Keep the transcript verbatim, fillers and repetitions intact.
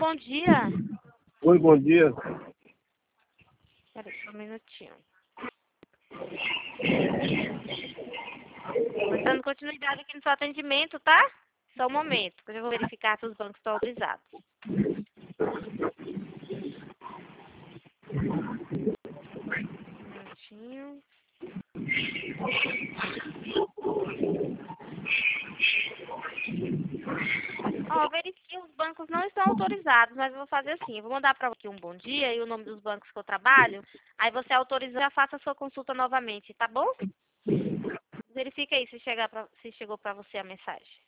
bom dia. Oi, bom dia. Peraí, só um minutinho. Tô dando continuidade aqui no seu atendimento, tá? Só um momento, que eu já vou verificar se os bancos estão autorizados. Um minutinho. Ó, verifiquei, os bancos não estão autorizados, mas eu vou fazer assim, eu vou mandar para você um bom dia e o nome dos bancos que eu trabalho, aí você autoriza e já faça a sua consulta novamente, tá bom? Verifica aí se, chegar pra, se chegou para você a mensagem.